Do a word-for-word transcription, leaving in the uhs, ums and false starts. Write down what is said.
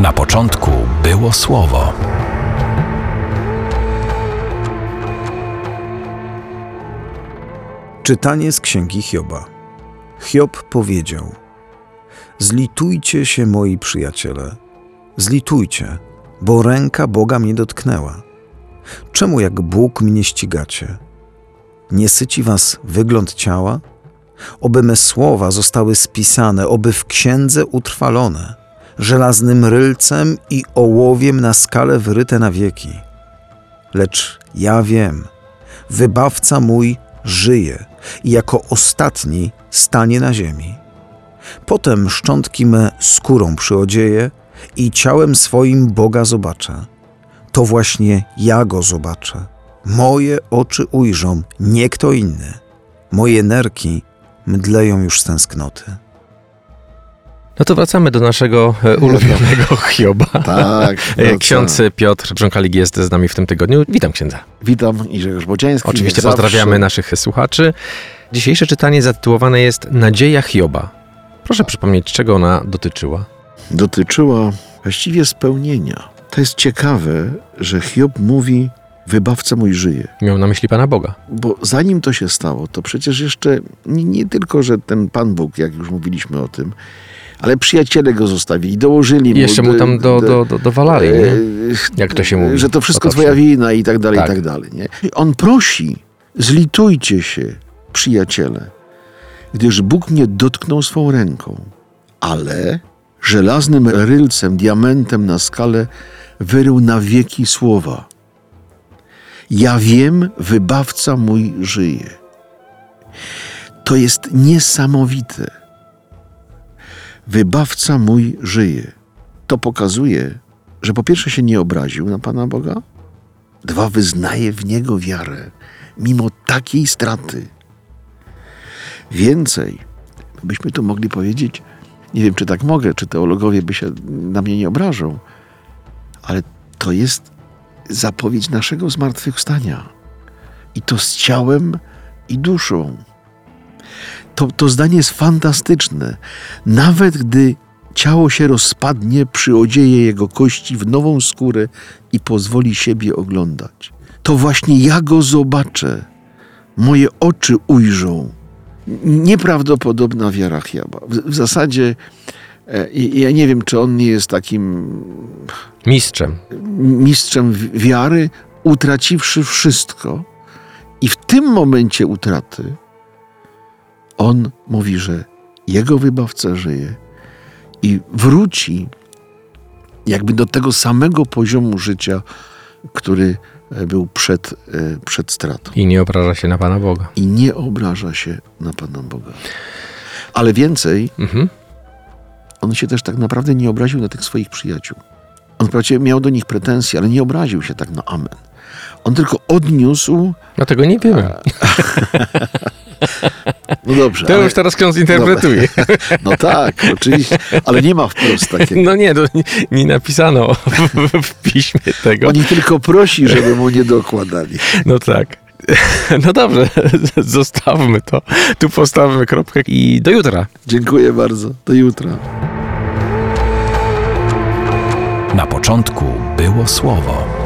Na początku było Słowo. Czytanie z księgi Hioba. Hiob powiedział: Zlitujcie się, moi przyjaciele, zlitujcie, bo ręka Boga mnie dotknęła. Czemu jak Bóg mnie ścigacie? Nie syci was wygląd ciała? Oby me słowa zostały spisane, oby w księdze utrwalone, żelaznym rylcem i ołowiem na skale wyryte na wieki. Lecz ja wiem, wybawca mój żyje i jako ostatni stanie na ziemi. Potem szczątki me skórą przyodzieje i ciałem swoim Boga zobaczę. To właśnie ja Go zobaczę. Moje oczy ujrzą, nie kto inny. Moje nerki mdleją już z tęsknoty. No to wracamy do naszego ulubionego Hioba. Tak. Ksiądz Piotr Brząkalik jest z nami w tym tygodniu. Witam księdza. Witam i Grzegorz Bodziański. Oczywiście pozdrawiamy zawsze naszych słuchaczy. Dzisiejsze czytanie zatytułowane jest Nadzieja Hioba. Proszę przypomnieć, czego ona dotyczyła. Dotyczyła właściwie spełnienia. To jest ciekawe, że Hiob mówi: wybawca mój żyje. Miał na myśli Pana Boga. Bo zanim to się stało, to przecież jeszcze nie, nie tylko, że ten Pan Bóg, jak już mówiliśmy o tym, ale przyjaciele go zostawili, dołożyli mu... Jeszcze mu tam do, do, do, dowalali, nie? Jak to się mówi? Że to wszystko twoja wina i tak dalej, tak. i tak dalej. Nie? On prosi: zlitujcie się, przyjaciele, gdyż Bóg mnie dotknął swą ręką, ale żelaznym rylcem, diamentem na skale wyrył na wieki słowa. Ja wiem, wybawca mój żyje. To jest niesamowite. Wybawca mój żyje. To pokazuje, że po pierwsze się nie obraził na Pana Boga, dwa, wyznaje w Niego wiarę, mimo takiej straty. Więcej, byśmy tu mogli powiedzieć, nie wiem, czy tak mogę, czy teologowie by się na mnie nie obrażą, ale to jest zapowiedź naszego zmartwychwstania. I to z ciałem i duszą. To, to zdanie jest fantastyczne. Nawet gdy ciało się rozpadnie, przyodzieje jego kości w nową skórę i pozwoli siebie oglądać. To właśnie ja go zobaczę. Moje oczy ujrzą. Nieprawdopodobna wiara Hioba. W, w zasadzie e, ja nie wiem, czy on nie jest takim mistrzem. mistrzem wiary, utraciwszy wszystko. I w tym momencie utraty on mówi, że jego wybawca żyje i wróci jakby do tego samego poziomu życia, który był przed, przed stratą. I nie obraża się na Pana Boga. I nie obraża się na Pana Boga. Ale więcej, mhm. on się też tak naprawdę nie obraził na tych swoich przyjaciół. On wprawdzie miał do nich pretensje, ale nie obraził się tak na amen. On tylko odniósł... No tego nie wiemy. No dobrze. To ale... już teraz ksiądz interpretuje. No tak, oczywiście, ale nie ma wprost takiego. No nie, to nie, nie napisano w, w piśmie tego. Oni tylko prosi, żeby mu nie dokładali. No tak. No dobrze, zostawmy to. Tu postawimy kropkę i do jutra. Dziękuję bardzo. Do jutra. Na początku było Słowo.